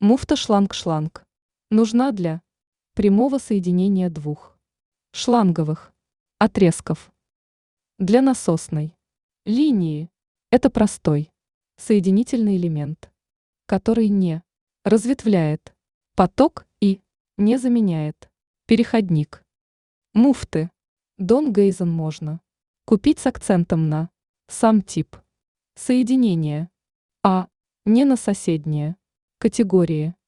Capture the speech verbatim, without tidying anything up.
Муфта шланг-шланг. Нужна для прямого соединения двух шланговых отрезков. Для насосной линии это простой соединительный элемент, который не разветвляет поток и не заменяет переходник. Муфты Дон-Гейзен можно купить с акцентом на сам тип соединения, а не на соседние категории.